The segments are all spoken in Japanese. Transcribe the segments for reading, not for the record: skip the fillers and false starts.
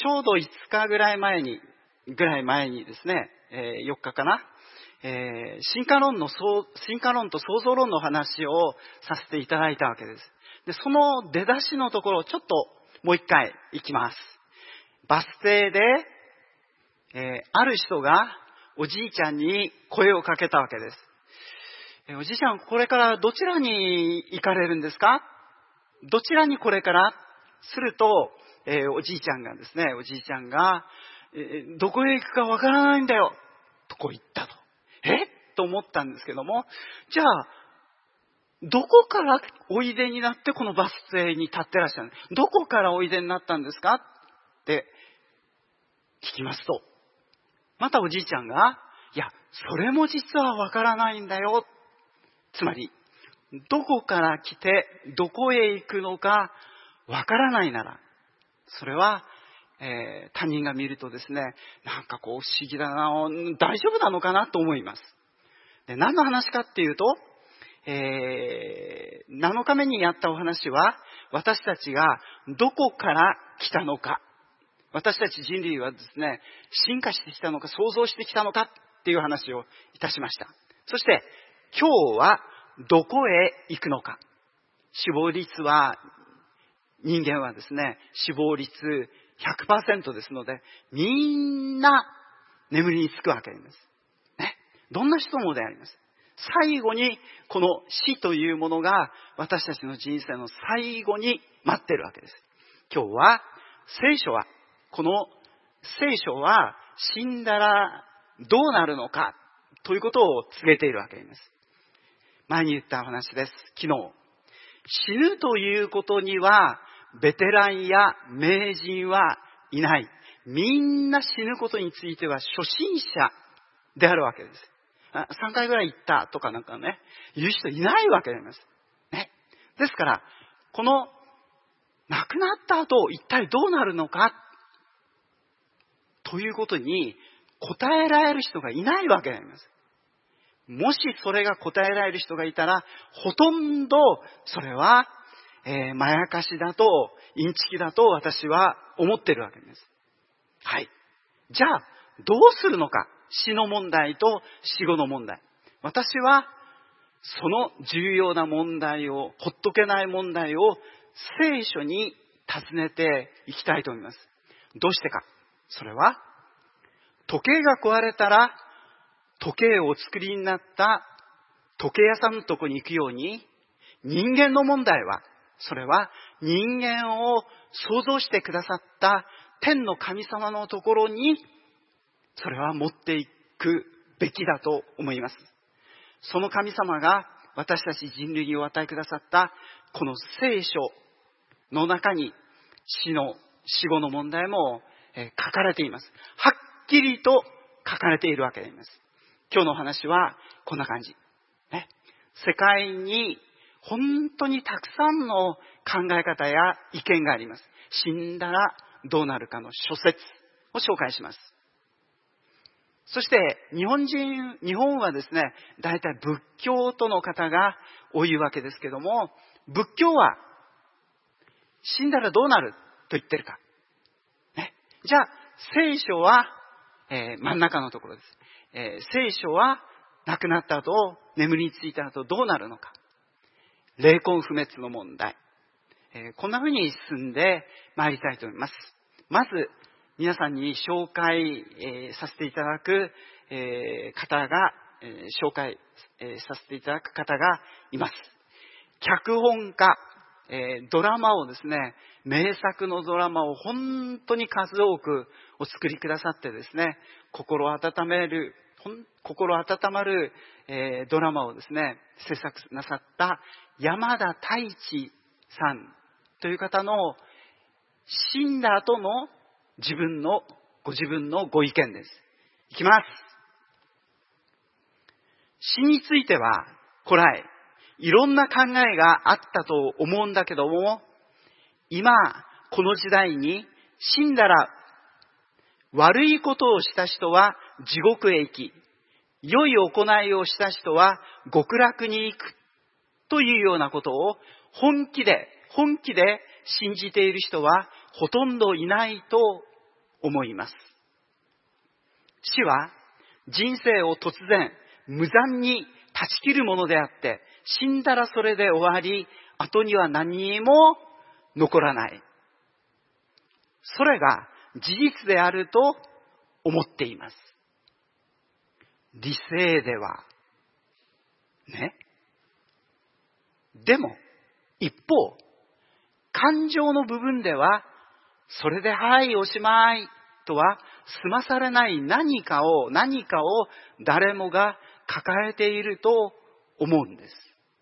ょうど5日ぐらい前にですね、4日かな、進化論と創造論の話をさせていただいたわけです。で、その出だしのところをちょっともう一回いきます。バス停で、ある人がおじいちゃんに声をかけたわけです。おじいちゃん、これからどちらに行かれるんですか？どちらにこれからすると、おじいちゃんが、どこへ行くかわからないんだよとこう言ったと。と思ったんですけども、じゃあ、どこからおいでになってこのバス停に立ってらっしゃる？どこからおいでになったんですかって聞きますと、またおじいちゃんが、いや、それも実はわからないんだよ。つまり、どこから来てどこへ行くのかわからないなら、それは、他人が見るとですね、なんかこう不思議だな、大丈夫なのかなと思います。で、何の話かっていうと、7日目にやったお話は、私たちがどこから来たのか、私たち人類はですね、進化してきたのか創造してきたのかっていう話をいたしました。そして今日はどこへ行くのか。死亡率は、人間はですね、死亡率 100% ですので、みんな眠りにつくわけです。ね。どんな人もであります。最後にこの死というものが私たちの人生の最後に待っているわけです。今日はこの聖書は死んだらどうなるのかということを告げているわけです。前に言った話です。昨日。死ぬということにはベテランや名人はいない。みんな死ぬことについては初心者であるわけです。3回ぐらい行ったとかなんかね、言う人いないわけです。ね。ですから、この亡くなった後一体どうなるのかということに答えられる人がいないわけです。もしそれが答えられる人がいたら、ほとんどそれは、まやかしだと、インチキだと私は思ってるわけです。はい。じゃあ、どうするのか。死の問題と死後の問題。私は、その重要な問題を、ほっとけない問題を聖書に尋ねていきたいと思います。どうしてか。それは、時計が壊れたら、時計をお作りになった時計屋さんのとこに行くように、人間の問題は、それは人間を創造してくださった天の神様のところに、それは持っていくべきだと思います。その神様が私たち人類にお与えくださったこの聖書の中に死後の問題も書かれています。はっきりと書かれているわけであります。今日の話はこんな感じ。ね、世界に本当にたくさんの考え方や意見があります。死んだらどうなるかの諸説を紹介します。そして日本はですね、大体仏教徒の方が多いわけですけども、仏教は死んだらどうなると言ってるか。ね、じゃあ聖書は、真ん中のところです。聖書は亡くなった後、眠りについた後どうなるのか。霊魂不滅の問題。こんな風に進んで参りたいと思います。まず、皆さんに紹介、させていただく、方が、紹介、させていただく方がいます。脚本家、ドラマをですね、名作のドラマを本当に数多くお作りくださってですね、心温まる、ドラマをですね、制作なさった山田太一さんという方の死んだ後のご自分のご意見です。いきます。死については古来いろんな考えがあったと思うんだけども、今この時代に死んだら悪いことをした人は地獄へ行き、良い行いをした人は極楽に行くというようなことを本気で信じている人はほとんどいないと思います。死は人生を突然無残に断ち切るものであって、死んだらそれで終わり、後には何にも残らない。それが事実であると思っています。理性ではね。でも一方、感情の部分ではそれではいおしまいとは済まされない何かを誰もが抱えていると思うんです。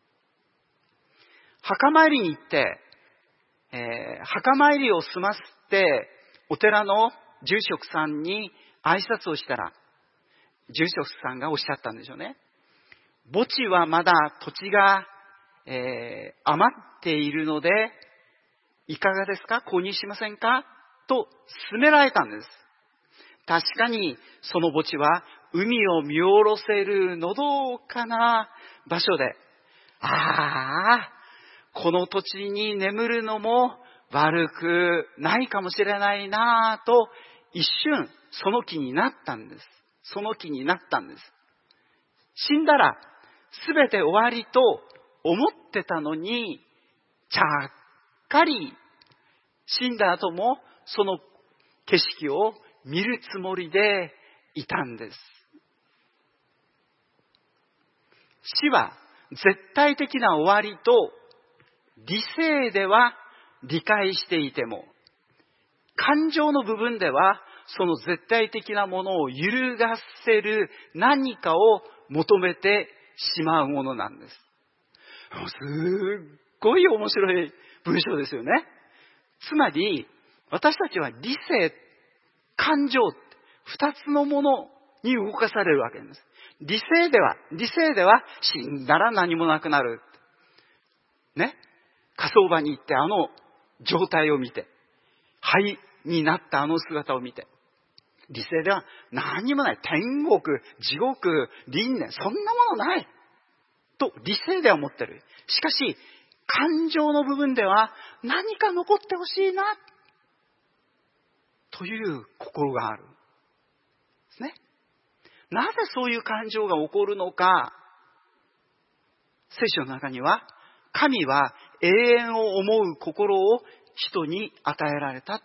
墓参りに行って、墓参りを済ませてお寺の住職さんに挨拶をしたら、住職さんがおっしゃったんでしょうね。墓地はまだ土地が、余っているので、いかがですか？購入しませんか？と勧められたんです。確かにその墓地は海を見下ろせるのどかな場所で、この土地に眠るのも悪くないかもしれないなぁと一瞬その気になったんです。死んだら全て終わりと思ってたのに、ちゃっかり死んだ後もその景色を見るつもりでいたんです。死は絶対的な終わりと理性では理解していても、感情の部分ではその絶対的なものを揺るがせる何かを求めてしまうものなんです。すっごい面白い文章ですよね。つまり私たちは理性、感情、二つのものに動かされるわけです。理性では死んだら何もなくなる。ね。火葬場に行ってあの状態を見て、灰になったあの姿を見て、理性では何もない。天国、地獄、輪廻、そんなものないと理性では思ってる。しかし感情の部分では何か残ってほしいなという心があるんですね。なぜそういう感情が起こるのか。聖書の中には、神は永遠を思う心を人に与えられた。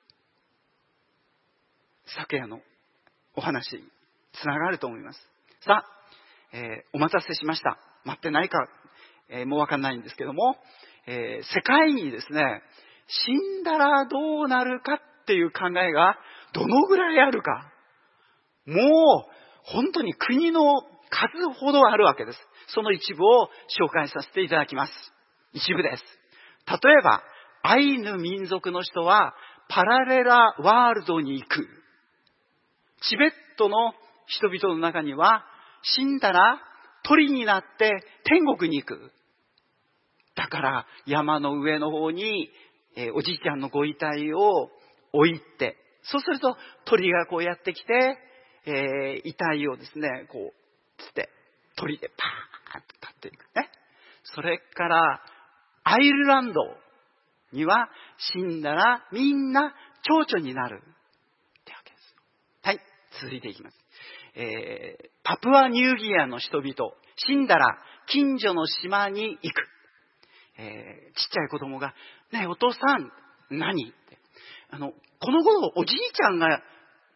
昨夜のお話につながると思います。さあ、お待たせしました。待ってないか、もうわかんないんですけども、世界にですね、死んだらどうなるかっていう考えがどのぐらいあるか。もう本当に国の数ほどあるわけです。その一部を紹介させていただきます。一部です。例えば、アイヌ民族の人はパラレラワールドに行く。チベットの人々の中には死んだら鳥になって天国に行く。だから山の上の方に、おじいちゃんのご遺体を置いて、そうすると鳥がこうやってきて、遺体をですね、こうつって鳥でパーッと立っていくね。それからアイルランドには死んだらみんな蝶々になるってわけです。はい、続いていきます。パプアニューギニアの人々、死んだら近所の島に行く。ちっちゃい子供が、ねえお父さん何って、この頃おじいちゃんが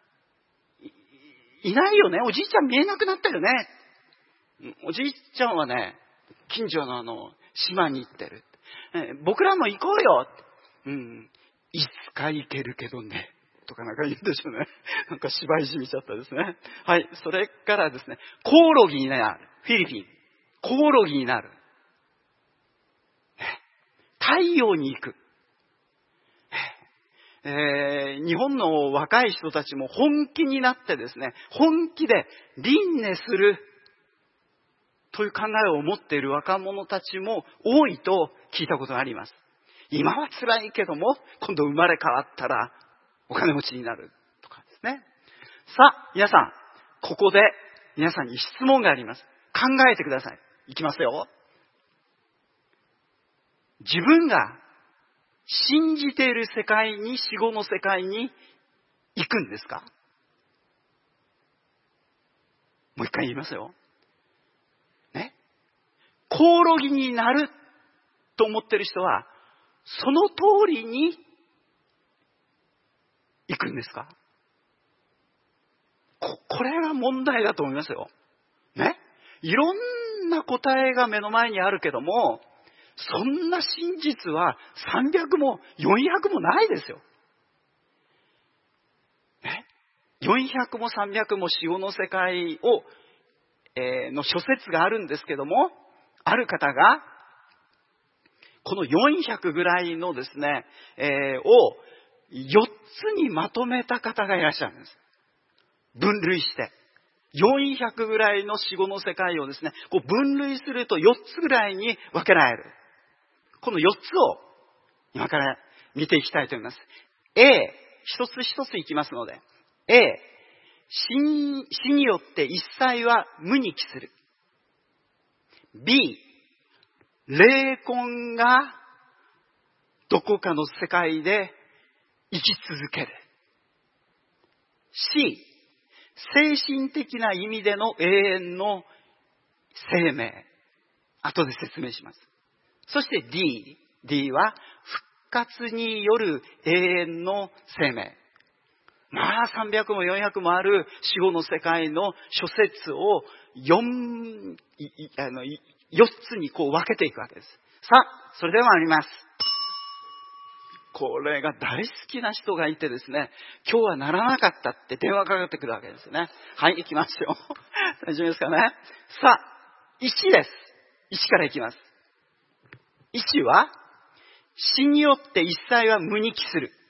いないよね。おじいちゃん見えなくなったよね。おじいちゃんはね、近所の島に行ってる。僕らも行こうよ。いつか行けるけどね。とかなんか言うんでしょうね。なんか芝居じみちゃったですね。はい。それからですね、コオロギになる。フィリピン。コオロギになる。太陽に行く。日本の若い人たちも本気になってですね、本気で輪廻するという考えを持っている若者たちも多いと聞いたことがあります。今は辛いけども、今度生まれ変わったらお金持ちになるとかですね。さあ、皆さん、ここで皆さんに質問があります。考えてください。いきますよ。自分が信じている世界に、死後の世界に行くくんですか？もう一回言いますよ。ね。コオロギになると思ってる人は、その通りに行くんですか？これが問題だと思いますよ。ね。いろんな答えが目の前にあるけども、そんな真実は300も400もないですよ。ね。400も300も死後の世界を、の諸説があるんですけども、ある方が、この400ぐらいのですね、を4つにまとめた方がいらっしゃるんです。分類して。400ぐらいの死後の世界をですね、こう分類すると4つぐらいに分けられる。この4つを今から見ていきたいと思います。A、一つ一ついきますので。A、死によって一切は無に帰する。B、霊魂がどこかの世界で生き続ける。C、精神的な意味での永遠の生命。後で説明します。そして D は復活による永遠の生命。まあ300も400もある死後の世界の諸説を4つにこう分けていくわけです。さあ、それでは参ります。これが大好きな人がいてですね、今日はならなかったって電話かかってくるわけですね。はい、行きますよ。大丈夫ですかね。さあ、1です。1から行きます。1は、死によって一切は無に帰する。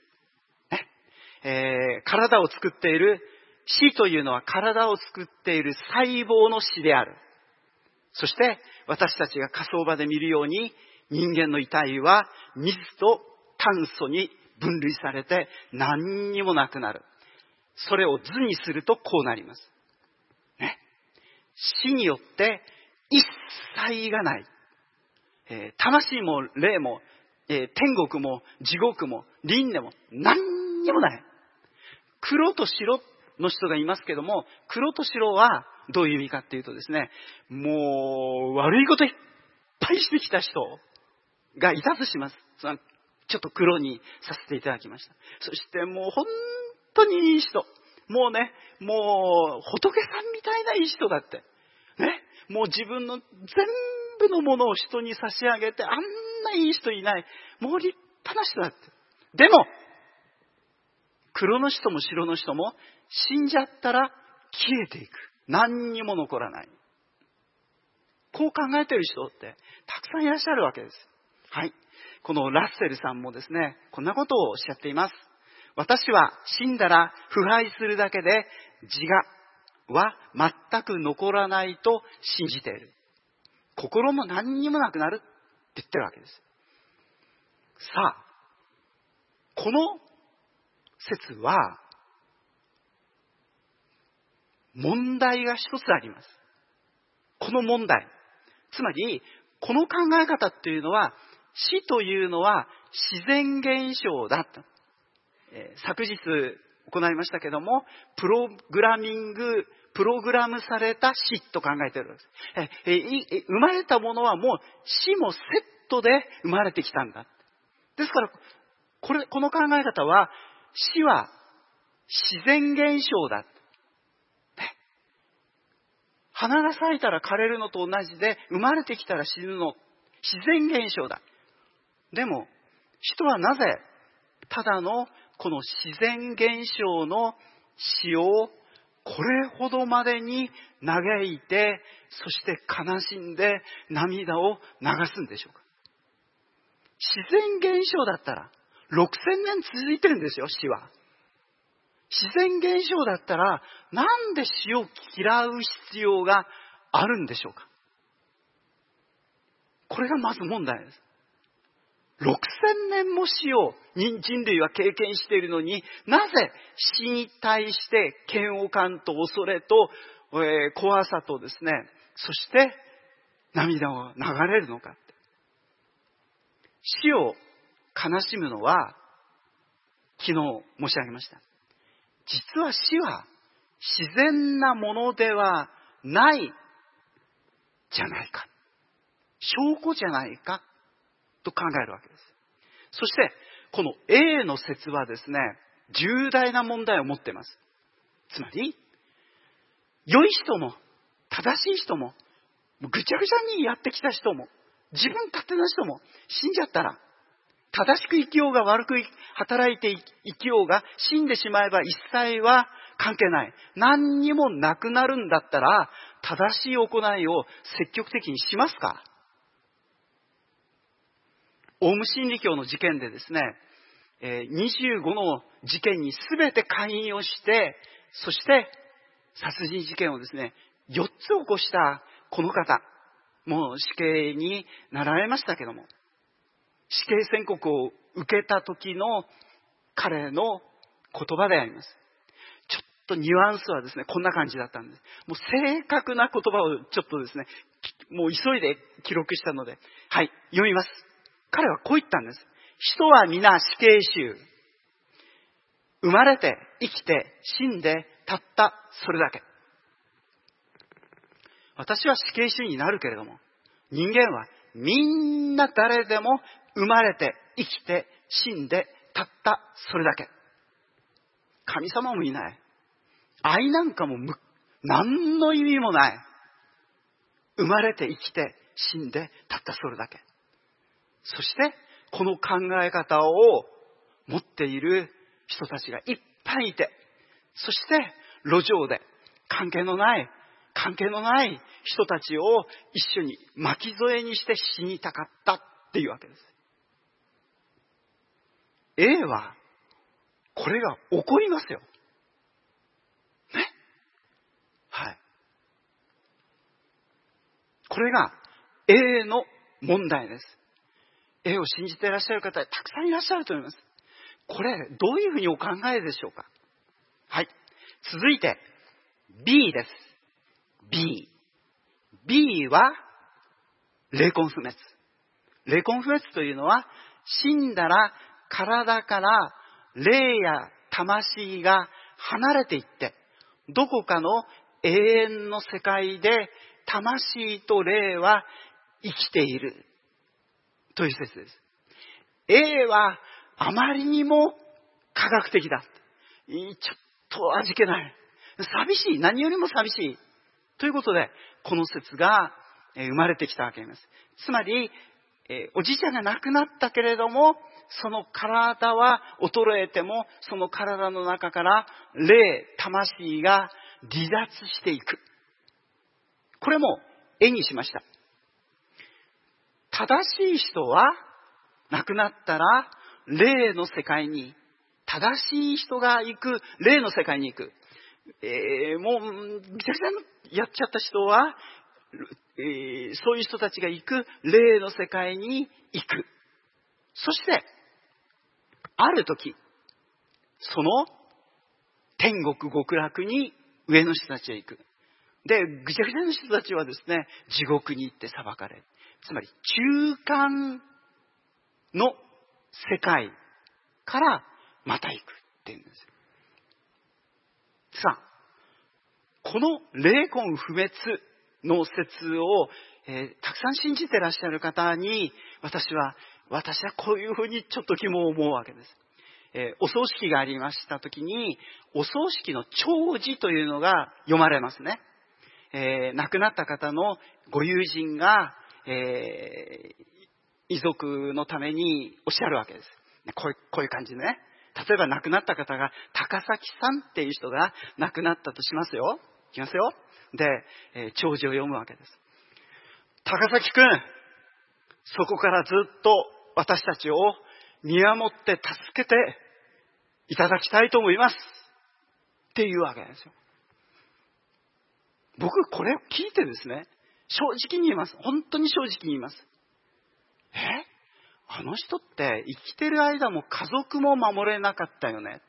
体を作っている、死というのは体を作っている細胞の死である。そして私たちが火葬場で見るように、人間の遺体は水と炭素に分類されて何にもなくなる。それを図にするとこうなります。ね、死によって一切がない。魂も霊も、天国も地獄も輪廻も何にもない。黒と白の人がいますけども、黒と白はどういう意味かっていうとですね、もう悪いこといっぱいしてきた人がいたとします。ちょっと黒にさせていただきました。そしてもう本当にいい人。もうね、もう仏さんみたいないい人だって。ね、もう自分の全部のものを人に差し上げて、あんないい人いない。もう立派な人だって。でも、黒の人も白の人も死んじゃったら消えていく。何にも残らない。こう考えている人ってたくさんいらっしゃるわけです。はい。このラッセルさんもですね、こんなことをおっしゃっています。私は死んだら腐敗するだけで自我は全く残らないと信じている。心も何にもなくなるって言ってるわけです。さあ、この説は問題が一つあります。この問題。つまり、この考え方っていうのは、死というのは自然現象だと。昨日行いましたけども、プログラムされた死と考えているわけです。生まれたものはもう死もセットで生まれてきたんだ。ですから、この考え方は、死は自然現象だ。花が咲いたら枯れるのと同じで、生まれてきたら死ぬの、自然現象だ。でも、人はなぜ、ただのこの自然現象の死をこれほどまでに嘆いて、そして悲しんで涙を流すんでしょうか。自然現象だったら、6000年続いてるんですよ、死は。自然現象だったら、なんで死を嫌う必要があるんでしょうか。これがまず問題です。6000年も死を人類は経験しているのに、なぜ死に対して嫌悪感と恐れと、怖さとですね、そして涙を流れるのか。死を悲しむのは、昨日申し上げました。 実は死は自然なものではないじゃないか、証拠じゃないかと考えるわけです。そしてこの A の説はですね、重大な問題を持っています。つまり良い人も正しい人もぐちゃぐちゃにやってきた人も自分勝手な人も死んじゃったら、正しく生きようが悪く働いて生きようが死んでしまえば一切は関係ない。何にもなくなるんだったら正しい行いを積極的にしますか？オウム真理教の事件でですね、25の事件に全て関与をして、そして殺人事件をですね、4つ起こしたこの方、もう死刑になられましたけども、死刑宣告を受けた時の彼の言葉であります。ちょっとニュアンスはですね、こんな感じだったんです。もう正確な言葉をちょっとですね、もう急いで記録したので、はい、読みます。彼はこう言ったんです。人は皆死刑囚。生まれて、生きて、死んで、たったそれだけ。私は死刑囚になるけれども、人間はみんな誰でも生まれて、生きて、死んで、たったそれだけ。神様もいない。愛なんかも何の意味もない。生まれて、生きて、死んで、たったそれだけ。そして、この考え方を持っている人たちがいっぱいいて、そして路上で関係のない人たちを一緒に巻き添えにして死にたかったっていうわけです。A はこれが起こりますよ。ね。はい。これが A の問題です。A を信じていらっしゃる方たくさんいらっしゃると思います。これどういうふうにお考えでしょうか。はい。続いて B です。B は霊魂不滅。霊魂不滅というのは、死んだら体から霊や魂が離れていって、どこかの永遠の世界で魂と霊は生きているという説です。A はあまりにも科学的だ。ちょっと味気ない。寂しい。何よりも寂しい。ということで、この説が生まれてきたわけです。つまり、おじいちゃんが亡くなったけれども、その体は衰えても、その体の中から霊、魂が離脱していく。これも絵にしました。正しい人は亡くなったら霊の世界に、正しい人が行く霊の世界に行く。もうぐちゃぐちゃやっちゃった人は、そういう人たちが行く霊の世界に行く。そしてある時、その天国極楽に上の人たちが行く。で、ぐちゃぐちゃの人たちはですね、地獄に行って裁かれる。つまり中間の世界からまた行くっていうんです。さあ、この霊魂不滅の説を、たくさん信じてらっしゃる方に、私はこういうふうにちょっと疑問を思うわけです。お葬式がありましたときに、お葬式の弔辞というのが読まれますね。亡くなった方のご友人が、遺族のためにおっしゃるわけです。こういう感じでね。例えば亡くなった方が高崎さんっていう人が亡くなったとしますよ。いきますよ。で、弔辞を読むわけです。高崎くん、そこからずっと私たちを見守って助けていただきたいと思いますっていうわけですよ。僕これを聞いてですね、正直に言います。本当に正直に言います。あの人って生きてる間も家族も守れなかったよね。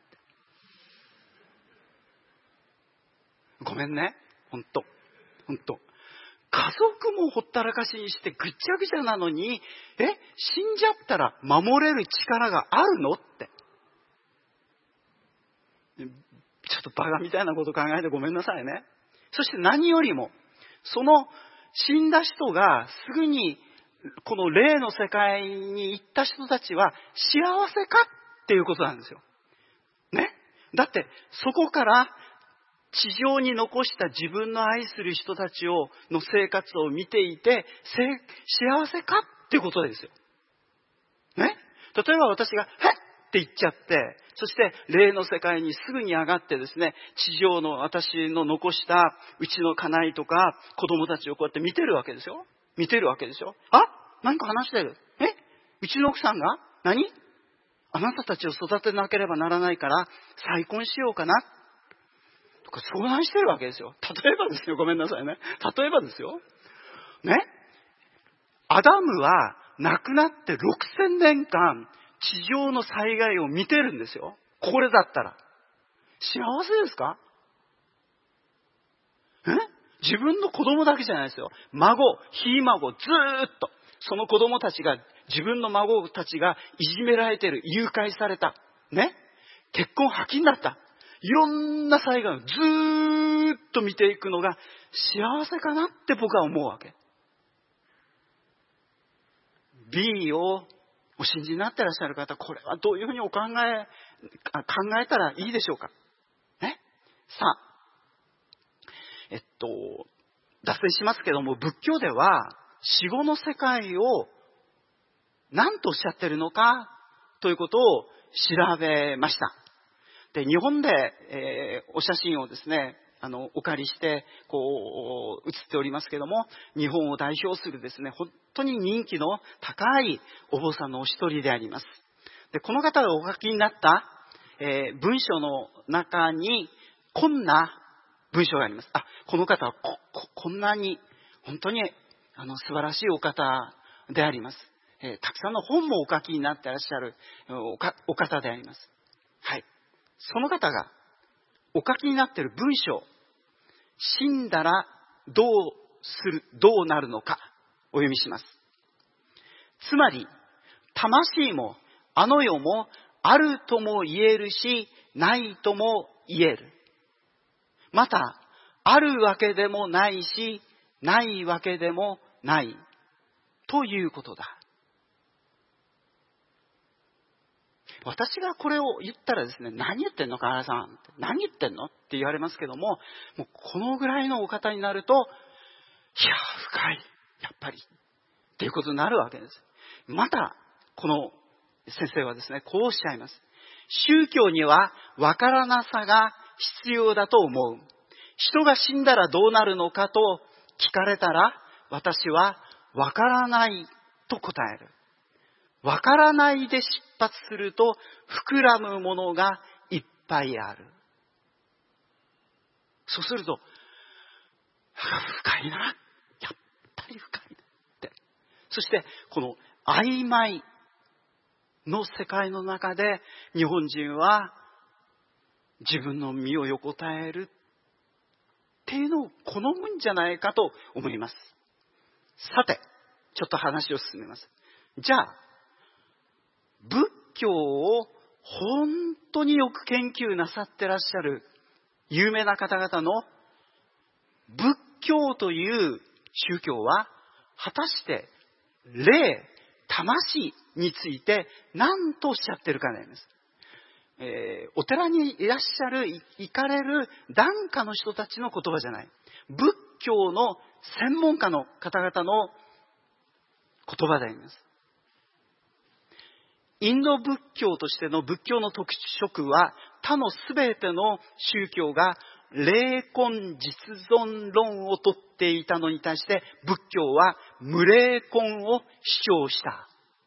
ごめんね。本当。家族もほったらかしにしてぐっちゃぐちゃなのに、死んじゃったら守れる力があるのって。ちょっっとバカみたいなことを考えてごめんなさいね。そして何よりも、その死んだ人がすぐにこの霊の世界に行った人たちは幸せかっていうことなんですよ。ね。だってそこから地上に残した自分の愛する人たちの生活を見ていて幸せかっていうことですよ。ね。例えば私が、へっって言っちゃって、そして霊の世界にすぐに上がってですね、地上の私の残したうちの家内とか子供たちをこうやって見てるわけですよ。見てるわけでしょ。あ、何か話してる。うちの奥さんが何？あなたたちを育てなければならないから再婚しようかなとか相談してるわけですよ。例えばですよ。ごめんなさいね。例えばですよ。ね。アダムは亡くなって6000年間地上の災害を見てるんですよ。これだったら幸せですか？自分の子供だけじゃないですよ。孫、ひ孫、ずーっとその子供たちが、自分の孫たちがいじめられてる、誘拐された、ね、結婚破棄になった、いろんな災害をずーっと見ていくのが幸せかなって僕は思うわけ。B をお信じになってらっしゃる方、これはどういうふうに考えたらいいでしょうか。ね。さあ、脱線しますけども、仏教では死後の世界を何とおっしゃってるのかということを調べました。で、日本で、お写真をですね、お借りしてこう写っておりますけども、日本を代表するですね、本当に人気の高いお坊さんのお一人であります。で、この方がお書きになった、文章の中にこんな文章があります。この方はこんなに本当に素晴らしいお方であります。たくさんの本もお書きになっていらっしゃるお方であります。はい。その方がお書きになっている文章、死んだらどうなるのかお読みします。つまり魂もあの世もあるとも言えるし、ないとも言える。またあるわけでもないし、ないわけでもないということだ。私がこれを言ったらですね、何言ってんのか原さん、何言ってんのって言われますけども、もうこのぐらいのお方になると、いや深い、やっぱりっていうことになるわけです。またこの先生はですね、こうおっしゃいます。宗教にはわからなさが必要だと思う。人が死んだらどうなるのかと聞かれたら、私はわからないと答える。わからないで出発すると膨らむものがいっぱいある。そうすると、深いな。やっぱり深いなって。そしてこの曖昧の世界の中で日本人は自分の身を横たえるっていうのを好むんじゃないかと思います。さて、ちょっと話を進めます。じゃあ、仏教を本当によく研究なさってらっしゃる有名な方々の仏教という宗教は果たして霊、魂について何とおっしゃってるかになります。お寺にいらっしゃる行かれる檀家の人たちの言葉じゃない。仏教の専門家の方々の言葉であります。インド仏教としての仏教の特色は、他のすべての宗教が霊魂実存論をとっていたのに対して、仏教は無霊魂を主張した。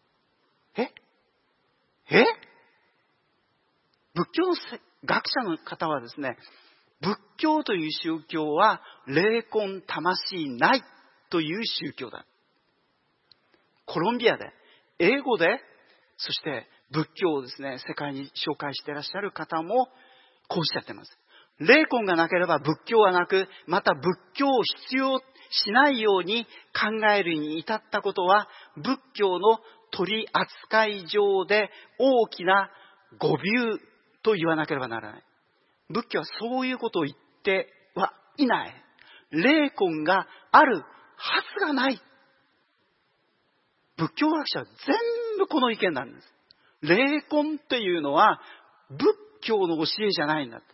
仏教の学者の方はですね、仏教という宗教は霊魂魂ないという宗教だ。コロンビアで英語で、そして仏教をですね、世界に紹介していらっしゃる方もこうおっしゃっています。霊魂がなければ仏教はなく、また仏教を必要しないように考えるに至ったことは、仏教の取り扱い上で大きな誤謬と言わなければならない。 仏教はそういうことを言ってはいない。霊魂があるはずがない。仏教学者は全部この意見なんです。霊魂っていうのは仏教の教えじゃないんだって。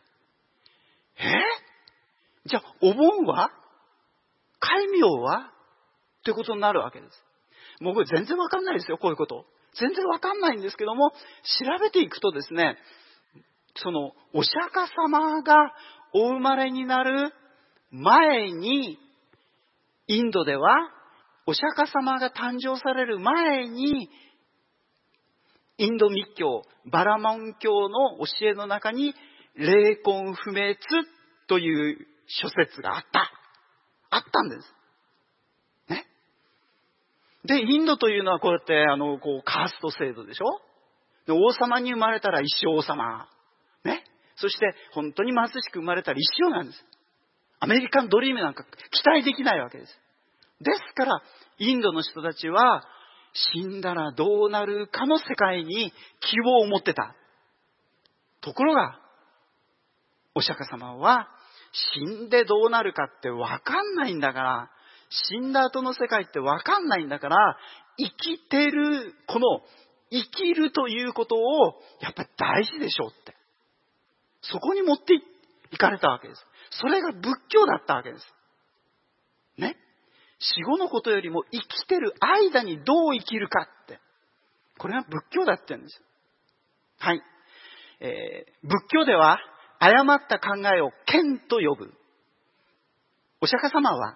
じゃあお盆は戒名はということになるわけです。もうこれ全然わかんないですよ、こういうこと。全然わかんないんですけども、調べていくとですね、そのお釈迦様がお生まれになる前に、インドではお釈迦様が誕生される前に、インド密教、バラモン教の教えの中に霊魂不滅という諸説があったんです。ね。で、インドというのはこうやってこうカースト制度でしょ。で、王様に生まれたら一生王様。ね。そして本当に貧しく生まれたら一生なんです。アメリカンドリームなんか期待できないわけです。ですから、インドの人たちは死んだらどうなるかの世界に希望を持ってた。ところが、お釈迦様は死んでどうなるかって分かんないんだから、死んだ後の世界って分かんないんだから、生きてる、この生きるということをやっぱり大事でしょうって。そこに持っていかれたわけです。それが仏教だったわけです。ね。死後のことよりも生きてる間にどう生きるかって。これは仏教だって言うんです。はい。仏教では誤った考えを剣と呼ぶ。お釈迦様は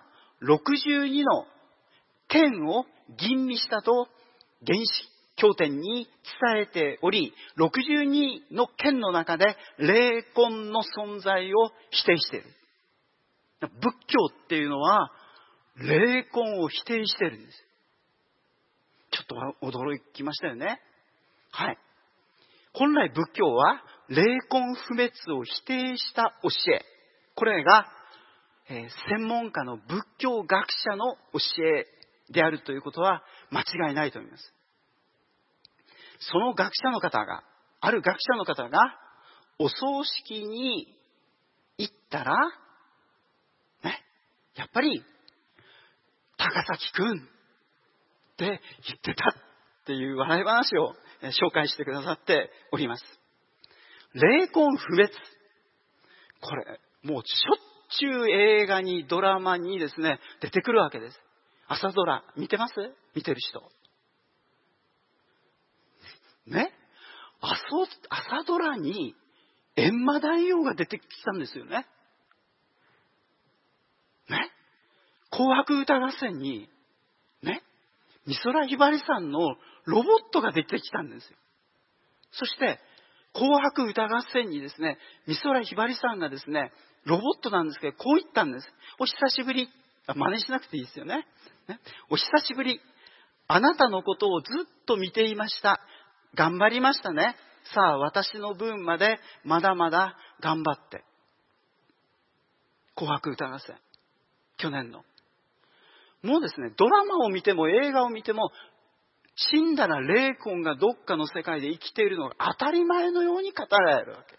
62の剣を吟味したと原始経典に伝えており、62の剣の中で霊魂の存在を否定している。仏教っていうのは霊魂を否定しているんです。ちょっと驚きましたよね。はい。本来仏教は霊魂不滅を否定した教え。これが、専門家の仏教学者の教えであるということは間違いないと思います。その学者の方が、ある学者の方がお葬式に行ったら、ね、やっぱり高崎くんって言ってたっていう笑い話を紹介してくださっております。霊魂不滅。これ、もうしょっちゅう映画にドラマにですね、出てくるわけです。朝ドラ、見てます？見てる人。ね。朝ドラに閻魔大王が出てきたんですよね。ね。紅白歌合戦に、ね。美空ひばりさんのロボットが出てきたんですよ。そして、紅白歌合戦にですね、美空ひばりさんがですね、ロボットなんですけど、こう言ったんです。お久しぶり。真似しなくていいですよね。お久しぶり。あなたのことをずっと見ていました。頑張りましたね。さあ、私の分までまだまだ頑張って。紅白歌合戦。去年の。もうですね、ドラマを見ても映画を見ても、死んだら霊魂がどっかの世界で生きているのが当たり前のように語られるわけです。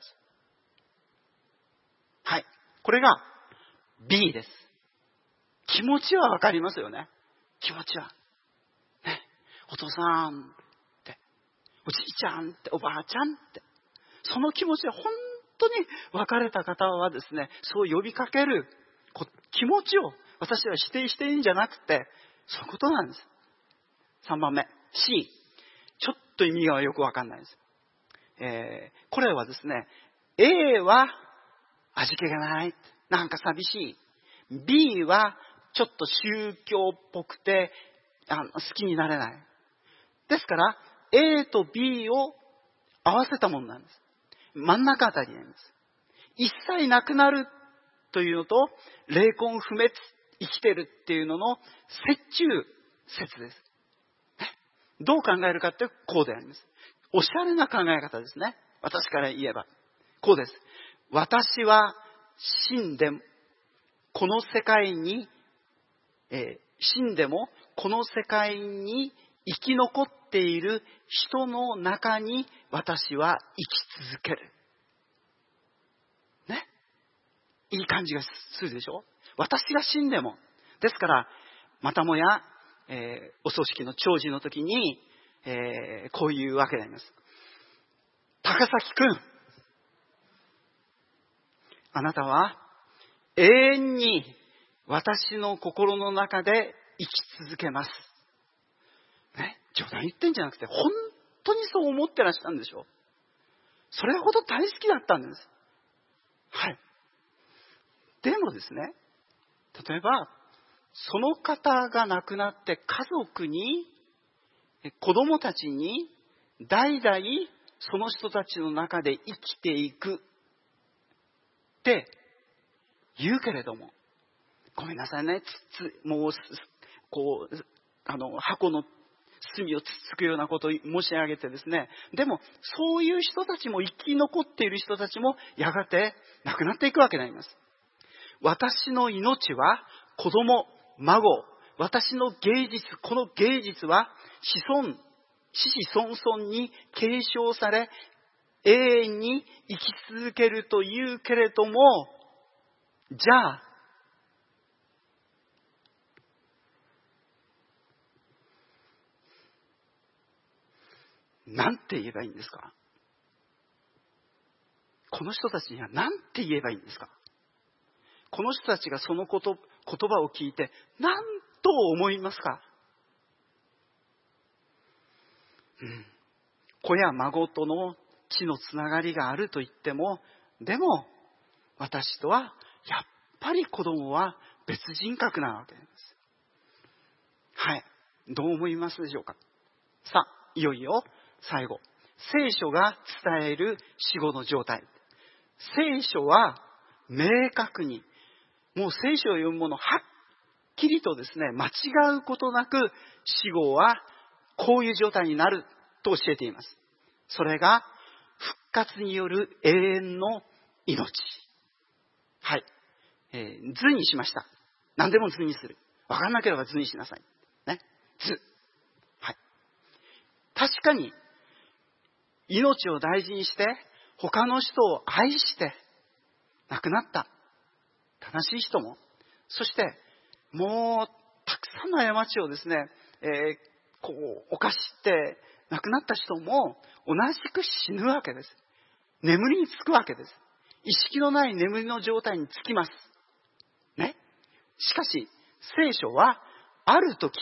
はい。これが B です。気持ちはわかりますよね。気持ちは。ね。お父さんって、おじいちゃんって、おばあちゃんって。その気持ちは本当に別れた方はですね、そう呼びかける気持ちを私は否定していいんじゃなくて、そういうことなんです。3番目。C。ちょっと意味がよくわかんないです。これはですね、A は味気がない。なんか寂しい。B はちょっと宗教っぽくて好きになれない。ですから、A と B を合わせたものなんです。真ん中あたりなんです。一切なくなるというのと、霊魂不滅、生きてるっていうのの折衷説です。どう考えるかってこうであります。おしゃれな考え方ですね。私から言えば。こうです。私は死んでも、この世界に、死んでもこの世界に生き残っている人の中に私は生き続ける。ね。 いい感じがするでしょ。私が死んでも。ですから、またもや、お葬式の弔辞の時に、こういうわけであります。高崎くん、あなたは永遠に私の心の中で生き続けます。ね、冗談言ってんじゃなくて、本当にそう思ってらしたんでしょう。それほど大好きだったんです。はい。でもですね、例えば、その方が亡くなって家族に、子供たちに、代々その人たちの中で生きていくって言うけれども、ごめんなさいね、もう、こう、箱の隅をつつくようなことを申し上げてですね、でも、そういう人たちも、生き残っている人たちも、やがて亡くなっていくわけになります。私の命は、子供、孫、私の芸術、この芸術は、子々孫々に継承され、永遠に生き続けるというけれども、じゃあ、なんて言えばいいんですか？この人たちにはなんて言えばいいんですか？この人たちがその言葉を聞いて何と思いますか？子や孫との血のつながりがあると言っても、でも私とはやっぱり子供は別人格なわけです。はい。どう思いますでしょうか？さあ、いよいよ最後。聖書が伝える死後の状態。聖書は明確に、もう聖書を読むものはっきりとですね、間違うことなく死後はこういう状態になると教えています。それが復活による永遠の命。はい。図にしました。何でも図にする。わかんなければ図にしなさい。ね。図。はい。確かに、命を大事にして、他の人を愛して、亡くなった。悲しい人も。そして、もう、たくさんの過ちをですね、犯して亡くなった人も、同じく死ぬわけです。眠りにつくわけです。意識のない眠りの状態につきます。ね。しかし、聖書は、ある時、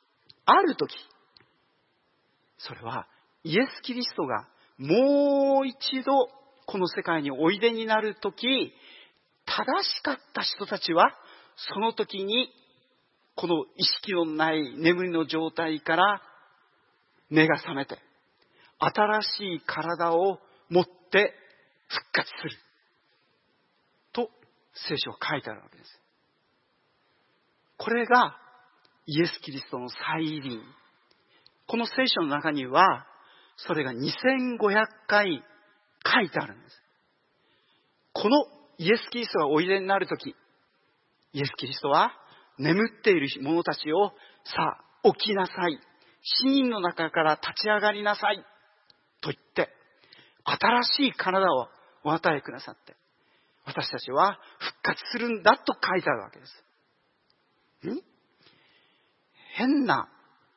それは、イエス・キリストがもう一度この世界においでになるとき、正しかった人たちは、その時に、この意識のない眠りの状態から目が覚めて、新しい体を持って復活する。と、聖書は書いてあるわけです。これが、イエス・キリストの再臨。この聖書の中には、それが2500回書いてあるんです。このイエス・キリストがおいでになるとき、イエス・キリストは眠っている者たちを、さあ起きなさい。死人の中から立ち上がりなさい。と言って、新しい体をお与えくださって、私たちは復活するんだと書いてあるわけです。変な、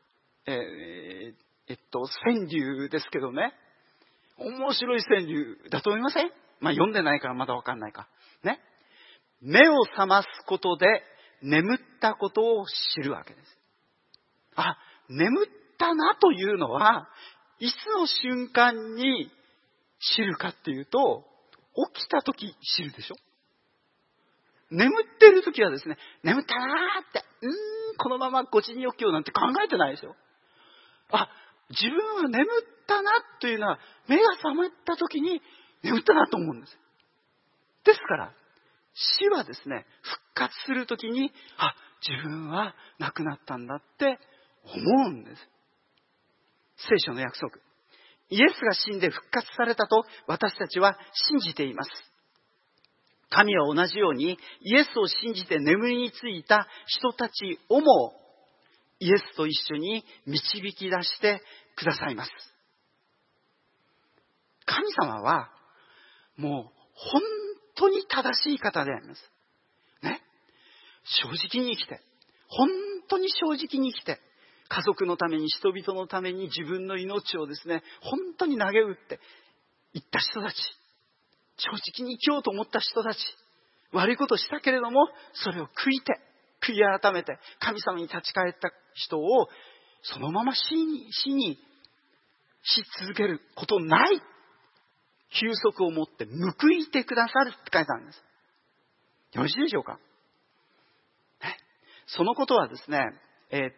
川柳ですけどね。面白い川柳だと思いません？読んでないからまだわかんないか。ね。目を覚ますことで眠ったことを知るわけです。あ、眠ったなというのは、いつの瞬間に知るかっていうと、起きたとき知るでしょ？眠ってるときはですね、眠ったなーって、このまま5時に起きようなんて考えてないでしょ？あ、自分は眠ったなというのは、目が覚めたときに眠ったなと思うんです。ですから、死はですね、復活するときに、あ、自分は亡くなったんだって思うんです。聖書の約束。イエスが死んで復活されたと私たちは信じています。神は同じようにイエスを信じて眠りについた人たちをもイエスと一緒に導き出してくださいます。神様はもう本当に正しい方であります。ね。正直に生きて、本当に正直に生きて、家族のために、人々のために自分の命をですね、本当に投げ打っていった人たち、正直に生きようと思った人たち、悪いことをしたけれども、それを悔い改めて、神様に立ち返った人を、そのまま死にし続けることない、休息をもって報いてくださるって書いてあるんです。よろしいでしょうか。そのことはですね、9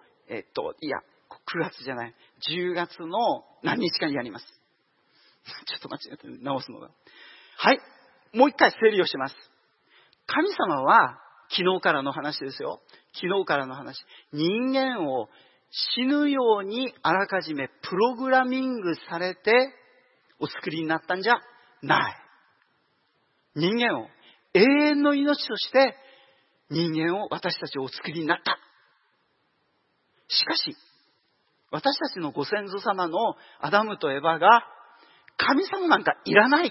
月じゃない、10月の何日かにやります。ちょっと間違って直すのが。はい。もう一回整理をします。神様は、昨日からの話ですよ。昨日からの話。人間を死ぬようにあらかじめプログラミングされてお作りになったんじゃない。人間を永遠の命として人間を、私たちをお作りになった。しかし、私たちのご先祖様のアダムとエバが、神様なんかいらない。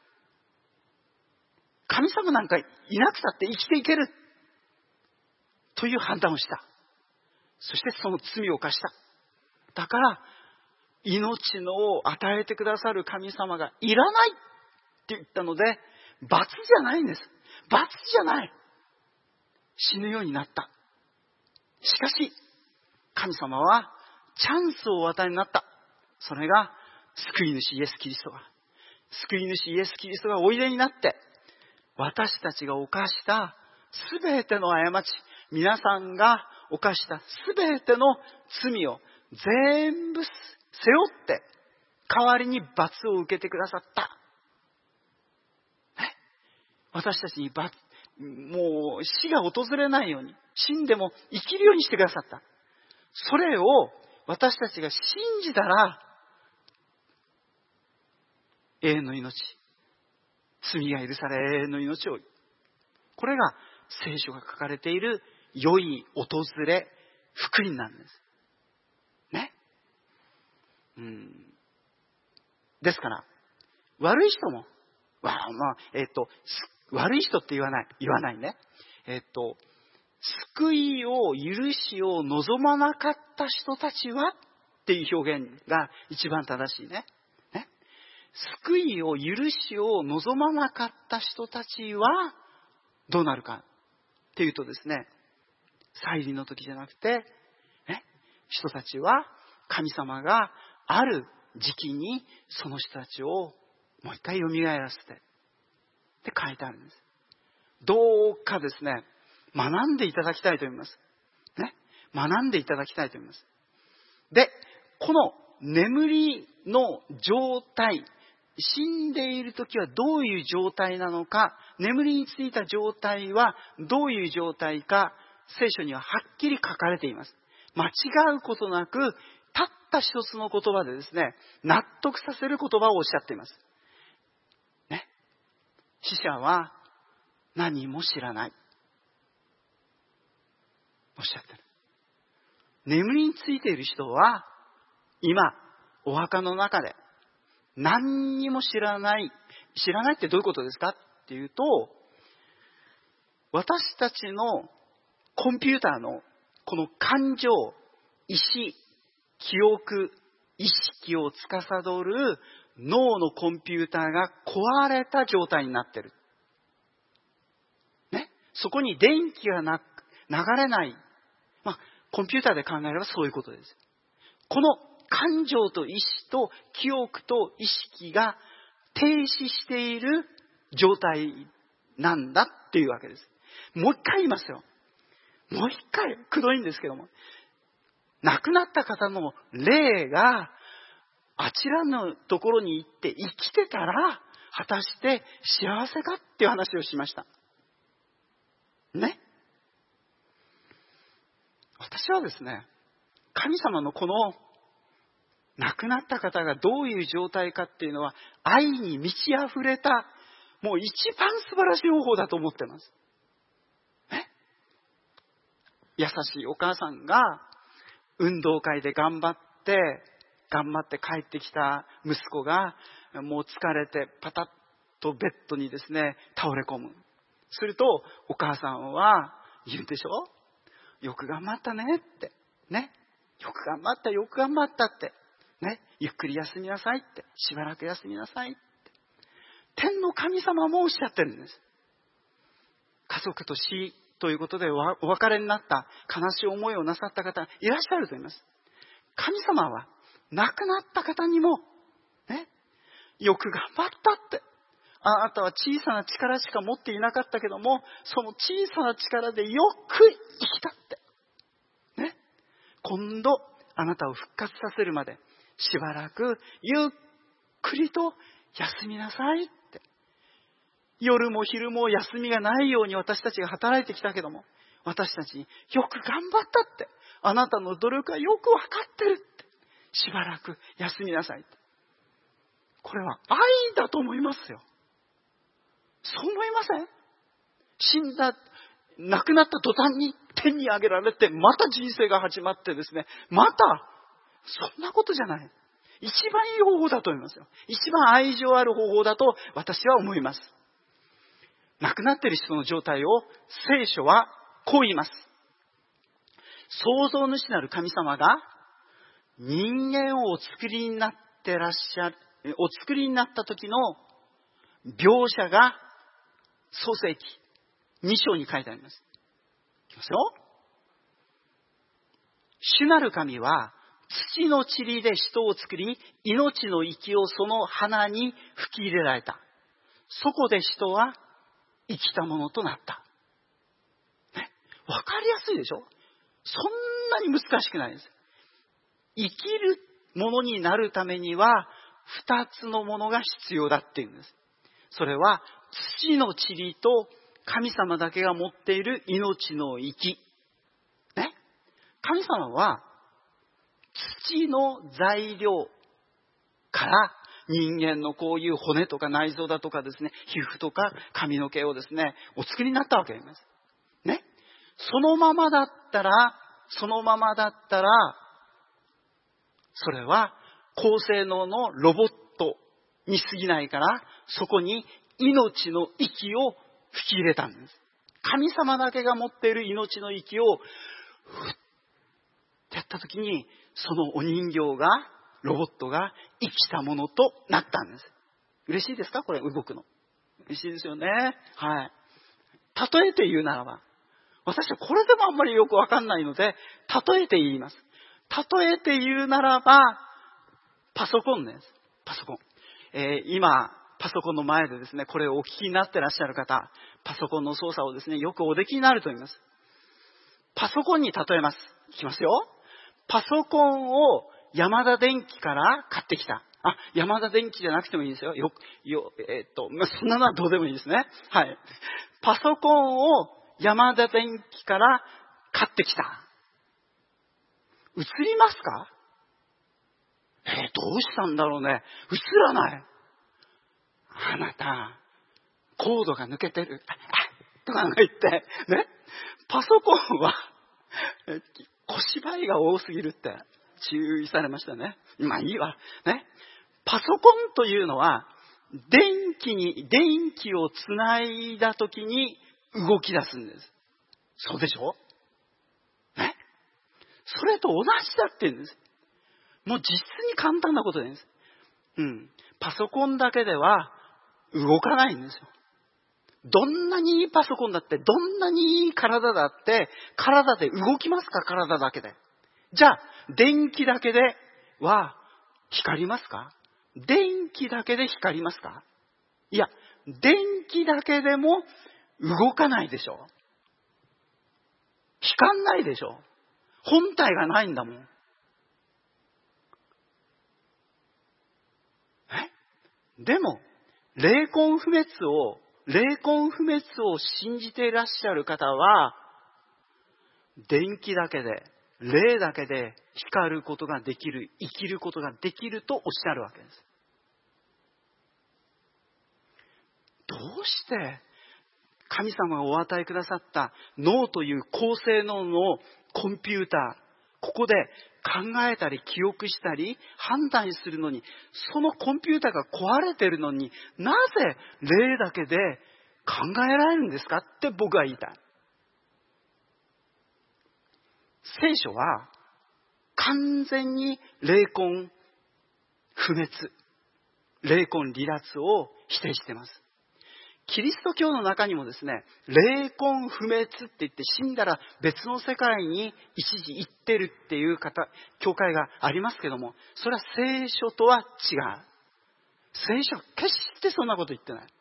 神様なんかいなくたって生きていける。という判断をした。そしてその罪を犯した。だから、命のを与えてくださる神様がいらないって言ったので、罰じゃないんです。罰じゃない。死ぬようになった。しかし、神様はチャンスをお与えになった。それが救い主イエス・キリストが。救い主イエス・キリストがおいでになって、私たちが犯したすべての過ち、皆さんが犯したすべての罪を全部背負って、代わりに罰を受けてくださった。私たちにもう死が訪れないように、死んでも生きるようにしてくださった。それを私たちが信じたら、永遠の命、罪が許され永遠の命を、これが聖書が書かれている良い訪れ、福音なんです。ね。ですから、悪い人も、悪い人って言わないね。救いを、許しを望まなかった人たちはっていう表現が一番正しいね。救いを、許しを望まなかった人たちはどうなるかっていうとですね、再臨の時じゃなくて、人たちは神様がある時期にその人たちをもう一回蘇らせてって書いてあるんです。どうかですね、学んでいただきたいと思います。学んでいただきたいと思います。で、この眠りの状態、死んでいるときはどういう状態なのか、眠りについた状態はどういう状態か、聖書にははっきり書かれています。間違うことなく、たった一つの言葉でですね、納得させる言葉をおっしゃっています。死者は何も知らない。おっしゃってる。眠りについている人は、今、お墓の中で、何にも知らない。知らないってどういうことですかっていうと、私たちのコンピューターのこの感情、意志、記憶、意識を司る脳のコンピューターが壊れた状態になっている。そこに電気が流れない。コンピューターで考えればそういうことです。この感情と意志と記憶と意識が停止している状態なんだっていうわけです。もう一回言いますよ。もう一回、くどいんですけども。亡くなった方の霊があちらのところに行って生きてたら果たして幸せかっていう話をしました。私はですね、神様のこの亡くなった方がどういう状態かっていうのは愛に満ち溢れた、もう一番素晴らしい方法だと思ってます。優しいお母さんが運動会で頑張って帰ってきた息子がもう疲れてパタッとベッドにですね、倒れ込む。すると、お母さんは言うでしょ？よく頑張ったねって。ね。よく頑張った、よく頑張ったって。ね。ゆっくり休みなさいって。しばらく休みなさいって。天の神様もおっしゃってるんです。家族と死ということでお別れになった悲しい思いをなさった方いらっしゃると思います。神様は亡くなった方にも、ね、よく頑張ったって。あなたは小さな力しか持っていなかったけども、その小さな力でよく生きたって。ね。今度あなたを復活させるまでしばらくゆっくりと休みなさいって。夜も昼も休みがないように私たちが働いてきたけども、私たちによく頑張ったって。あなたの努力はよくわかってるって。しばらく休みなさいって。これは愛だと思いますよ。そう思いません？死んだ、亡くなった途端に天に上げられて、また人生が始まってですね、また、そんなことじゃない。一番いい方法だと思いますよ。一番愛情ある方法だと私は思います。亡くなっている人の状態を聖書はこう言います。創造主なる神様が人間をお作りになってらっしゃる、お作りになった時の描写が創世記2章に書いてあります。いきますよ。主なる神は土の塵で人を作り、命の息をその鼻に吹き入れられた。そこで人は生きたものとなった。ね、わかりやすいでしょ？そんなに難しくないです。生きるものになるためには2つのものが必要だっていうんです。それは土の塵と神様だけが持っている命の息。ね、神様は土の材料から人間のこういう骨とか内臓だとかですね、皮膚とか髪の毛をですね、お作りになったわけです。ね。そのままだったら、それは高性能のロボットに過ぎないから、そこに命の息を吹き入れたんです。神様だけが持っている命の息を、ふってやったときに、そのお人形が、ロボットが生きたものとなったんです。嬉しいですか？これ動くの。嬉しいですよね。はい。例えて言うならば、私はこれでもあんまりよくわかんないので、例えて言います。例えて言うならば、パソコンです。パソコン。今、パソコンの前でですね、これをお聞きになってらっしゃる方、パソコンの操作をですね、よくおできになると思います。パソコンに例えます。いきますよ。パソコンをヤマダ電機から買ってきた。ヤマダ電機じゃなくてもいいですよ。そんなのはどうでもいいですね。はい。パソコンをヤマダ電機から買ってきた。映りますか？どうしたんだろうね。映らない。あなた、コードが抜けてる。とか言って、ね。パソコンは、小芝居が多すぎるって注意されましたね。まあいいわ。ね。パソコンというのは、電気をつないだときに動き出すんです。そうでしょ？ね。それと同じだって言うんです。もう実に簡単なことです。パソコンだけでは動かないんですよ。どんなにいいパソコンだって、どんなにいい体だって、体で動きますか？体だけで。じゃあ、電気だけでは光りますか？電気だけで光りますか？いや、電気だけでも動かないでしょ。光んないでしょ。本体がないんだもん。でも、霊魂不滅を信じていらっしゃる方は、電気だけで、霊だけで光ることができる、生きることができるとおっしゃるわけです。どうして神様がお与えくださった脳という高性能のコンピューター、 ここで考えたり記憶したり判断するのに、そのコンピューターが壊れてるのに、なぜ霊だけで考えられるんですかって僕は言いたい。聖書は完全に霊魂不滅、霊魂離脱を否定しています。キリスト教の中にもですね、霊魂不滅って言って死んだら別の世界に一時行ってるっていう教会がありますけども、それは聖書とは違う。聖書は決してそんなこと言ってない。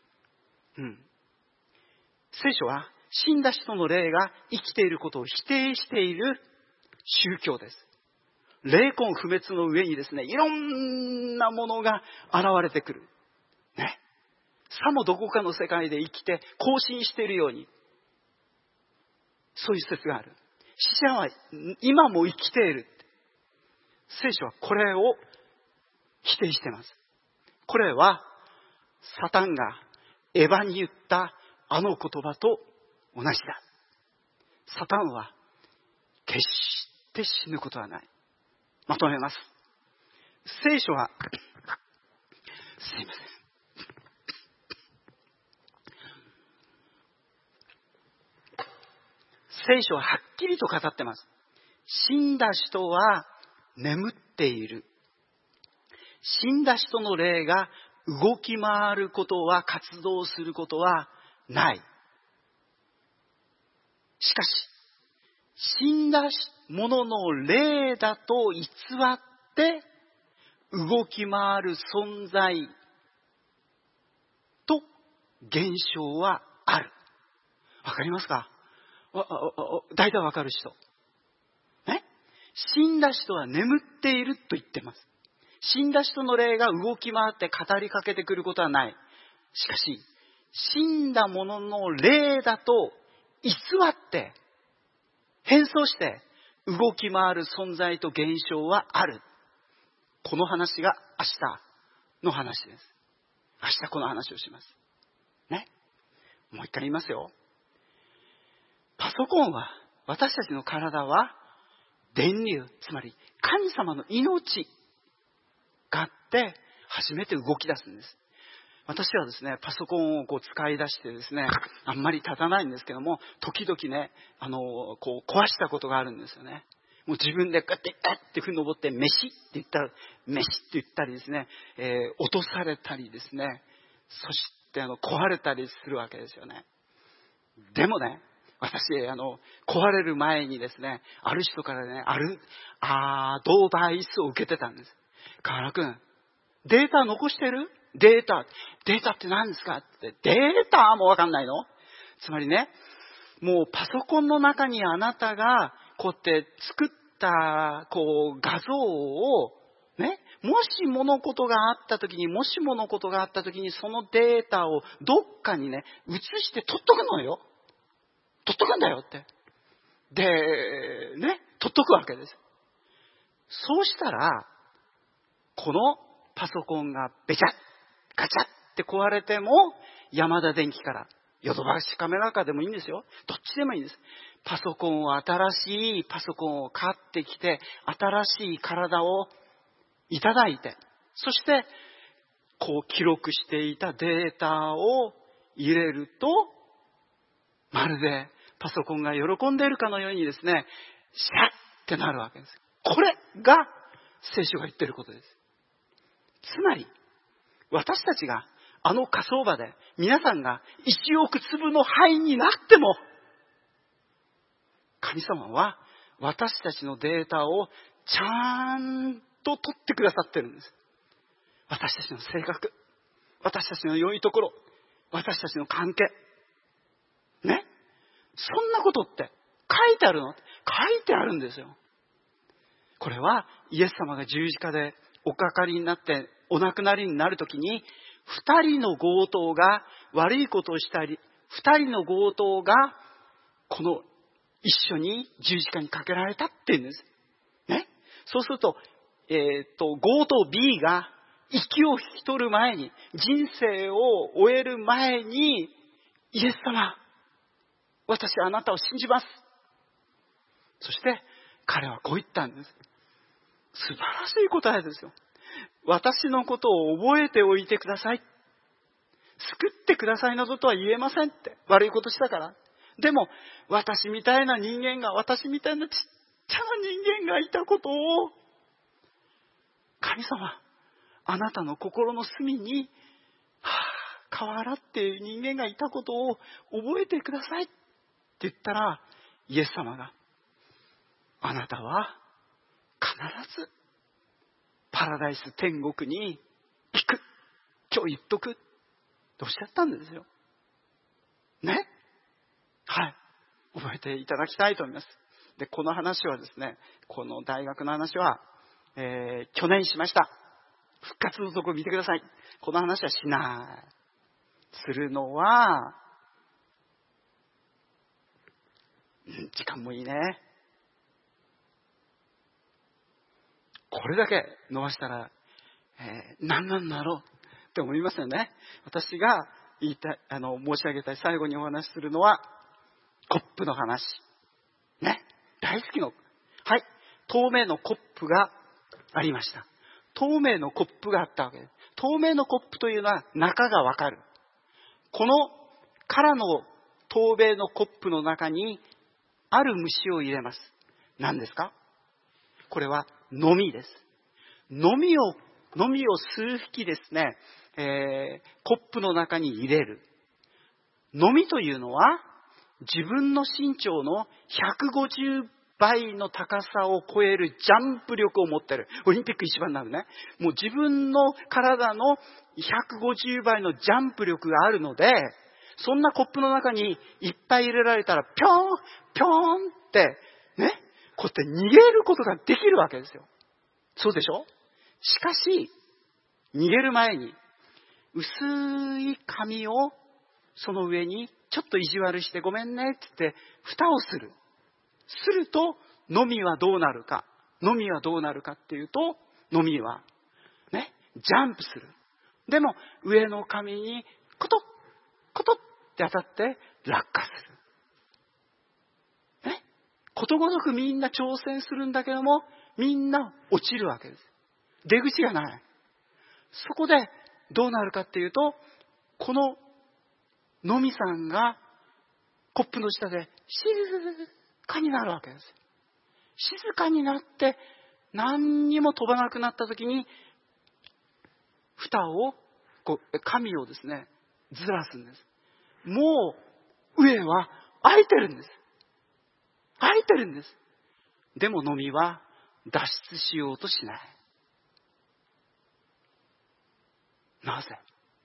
聖書は死んだ人の霊が生きていることを否定している宗教です。霊魂不滅の上にですね、いろんなものが現れてくる。ね。さもどこかの世界で生きて更新しているように。そういう説がある。死者は今も生きている。聖書はこれを否定しています。これはサタンがエヴァに言ったあの言葉と同じだ。サタンは決して死ぬことはない。まとめます。聖書は、すいません。聖書ははっきりと語ってます。死んだ人は眠っている。死んだ人の霊が動き回ることは、活動することはない。しかし、死んだ者の霊だと偽って動き回る存在と現象はある。わかりますか？大体わかる人。死んだ人は眠っていると言ってます。死んだ人の霊が動き回って語りかけてくることはない。しかし、死んだ者の霊だと偽って変装して動き回る存在と現象はある。この話が明日の話です。明日この話をします。ね。もう一回言いますよ。パソコンは、私たちの体は電流、つまり神様の命があって初めて動き出すんです。私はですね、パソコンを使い出してですね、あんまり経たないんですけども、時々ね、壊したことがあるんですよね。もう自分でガッて、ってふうに登って、飯って言ったら、飯って言ったりですね、落とされたりですね、そして壊れたりするわけですよね。でもね、私、壊れる前にですね、ある人からね、アドバイスを受けてたんです。河原くん、データ残してる？データって何ですかって。データもわかんないの？つまりね、もうパソコンの中にあなたがこうやって作った画像をね、もし物事があった時にそのデータをどっかにね、移して取っとくのよ。取っとくんだよって。で、ね、取っとくわけです。そうしたら、このパソコンがべちゃっ、ガチャって壊れても、ヤマダ電機から、ヨドバシカメラカでもいいんですよ。どっちでもいいんです。新しいパソコンを買ってきて、新しい体をいただいて、そして、記録していたデータを入れると、まるでパソコンが喜んでいるかのようにですね、シャッってなるわけです。これが聖書が言っていることです。つまり、私たちがあの火葬場で皆さんが1億粒の灰になっても、神様は私たちのデータをちゃんと取ってくださってるんです。私たちの性格、私たちの良いところ、私たちの関係。ね。そんなことって書いてあるの？書いてあるんですよ。これはイエス様が十字架でおかかりになってお亡くなりになるときに、2人の強盗が悪いことをしたり、2人の強盗が一緒に十字架にかけられたって言うんです。ね。そうすると、強盗 B が息を引き取る前に、人生を終える前に、イエス様、私はあなたを信じます。そして彼はこう言ったんです。素晴らしい答えですよ。私のことを覚えておいてください。救ってくださいなどとは言えませんって。悪いことしたから。でも、私みたいな人間が、私みたいなちっちゃな人間がいたことを、神様、あなたの心の隅に、河原っていう人間がいたことを覚えてくださいって言ったら、イエス様が、あなたは必ずパラダイス天国に行く。今日言っとく。とおっしゃったんですよ。ね。はい。覚えていただきたいと思います。で、この話はですね、この大学の話は、去年しました。復活のところ見てください。この話はしない。するのは、時間もいいね。これだけ伸ばしたら、何なんだろうって思いますよね。私が言いたい、申し上げたい最後にお話しするのは、コップの話。ね。大好きの。はい。透明のコップがありました。透明のコップがあったわけです。透明のコップというのは中がわかる。この空の透明のコップの中にある虫を入れます。何ですか？これはのみです。のみを数匹ですね、コップの中に入れる。のみというのは自分の身長の150倍の高さを超えるジャンプ力を持っている。オリンピック一番になるね。もう自分の体の150倍のジャンプ力があるので、そんなコップの中にいっぱい入れられたら、ぴょーん、ぴょーんって、ね、こうやって逃げることができるわけですよ。そうでしょ？しかし、逃げる前に、薄い紙をその上にちょっと意地悪してごめんねって言って蓋をする。すると、のみはどうなるか。のみはどうなるかっていうと、のみは、ね、ジャンプする。でも、上の紙にコトッ、コトッって当たって落下する。ね。ことごとくみんな挑戦するんだけども、みんな落ちるわけです。出口がない。そこでどうなるかっていうと、こののみさんがコップの下で静かになるわけです。静かになって何にも飛ばなくなった時に、蓋を、紙をですね、ずらすんです。もう上は開いてるんです。開いてるんです。でものみは脱出しようとしない。なぜ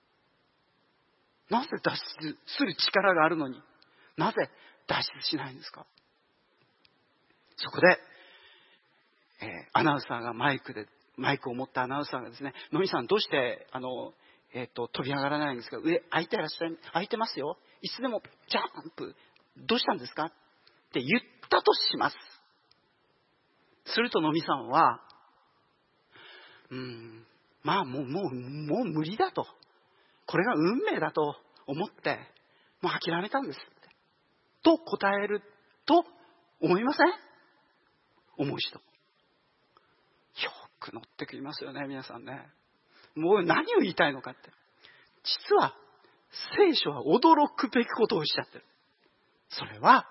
脱出する力があるのに、なぜ脱出しないんですか？そこで、アナウンサーがマイクを持ったアナウンサーがですね、のみさんどうして飛び上がらないんですか？上開いてますよ。いつでもジャンプ。どうしたんですか？って言ったとします。するとのみさんは、まあもう無理だと。これが運命だと思って、もう諦めたんです。と答えると思いません？思う人。よく乗ってきますよね、皆さんね。もう何を言いたいのかって。実は、聖書は驚くべきことをおっしゃってる。それは、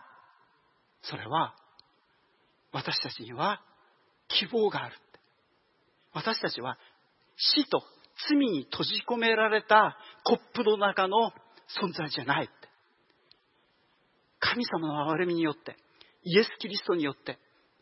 私たちには希望があるって。私たちは死と罪に閉じ込められたコップの中の存在じゃないって。神様の憐れみによって、イエス・キリストによって、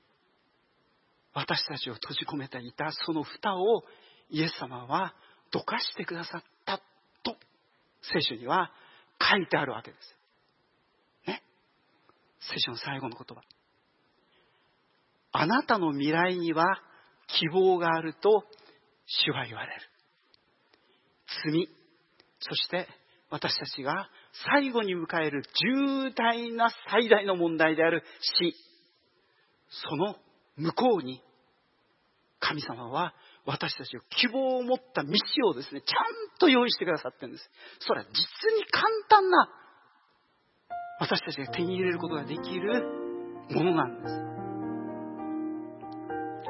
私たちを閉じ込めていたその蓋をイエス様はどかしてくださったと聖書には書いてあるわけです。ね。聖書の最後の言葉。あなたの未来には希望があると主は言われる。罪、そして私たちが最後に迎える重大な最大の問題である死。その向こうに神様は私たちを希望を持った道をですね、ちゃんと用意してくださってるんです。それは実に簡単な私たちが手に入れることができるものなんです。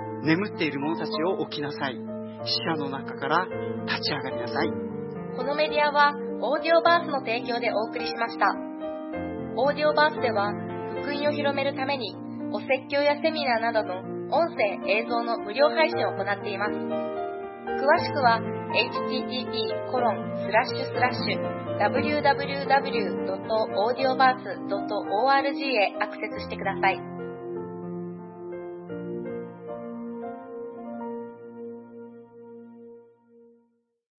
眠っている者たちを起きなさい。死者の中から立ち上がりなさい。 このメディアはオーディオバースの提供でお送りしました。オーディオバースでは福音を広めるためにお説教やセミナーなどの音声・映像の無料配信を行っています。詳しくは http://www.audioverse.org へアクセスしてください。